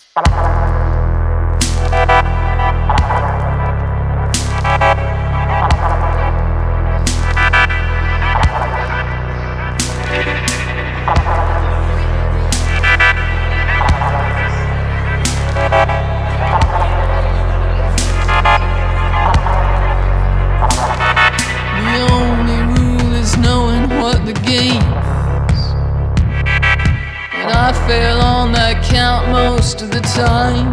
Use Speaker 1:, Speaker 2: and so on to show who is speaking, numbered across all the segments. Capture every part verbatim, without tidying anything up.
Speaker 1: Most of the time,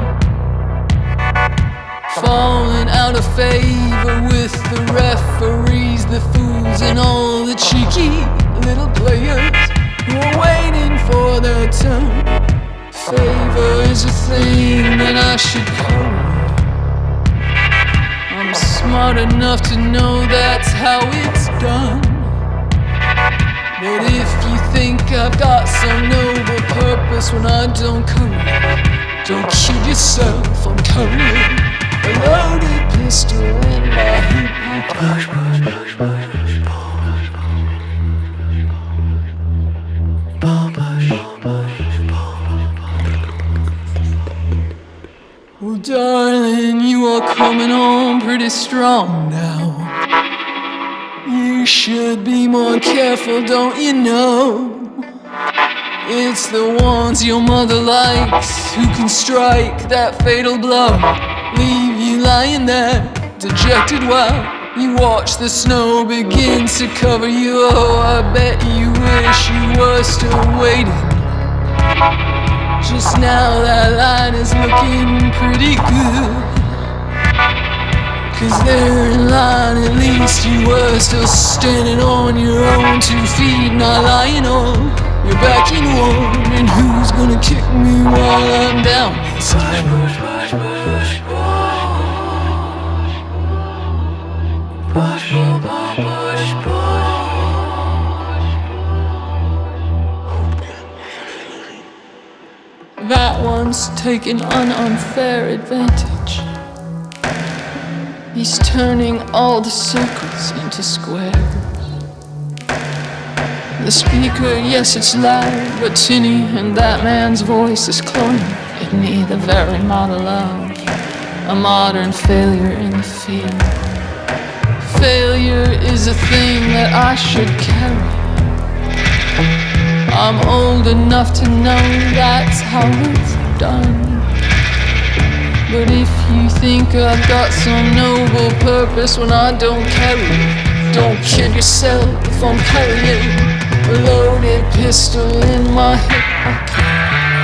Speaker 1: falling out of favor with the referees, the fools, and all the cheeky little players who are waiting for their turn. Favor is a thing that I should code. I'm smart enough to know that's how it's done. But if you think I've got some noble purpose when I don't come, don't kid yourself, I'm carrying a loaded pistol in my hip pocket. Well, darling, you are coming on pretty strong now. You should be more careful, don't you know? It's the ones your mother likes who can strike that fatal blow, leave you lying there, dejected while you watch the snow begin to cover you. Oh, I bet you wish you were still waiting. Just now that line is looking pretty good, 'cause there in line at least you were still standing on your own two feet, not lying on your back in one. And who's gonna kick me while I'm down this time? Push, push, push, push, push, push, push, push. That one's taking an unfair advantage. He's turning all the circles into squares. The speaker, yes, it's loud, but tinny, and that man's voice is cloning in me the very model of a modern failure in the field. Failure is a thing that I should carry. I'm old enough to know that's how it's done. But if you think I've got some noble purpose when I don't carry, don't kid yourself if I'm carrying a loaded pistol in my hip pocket.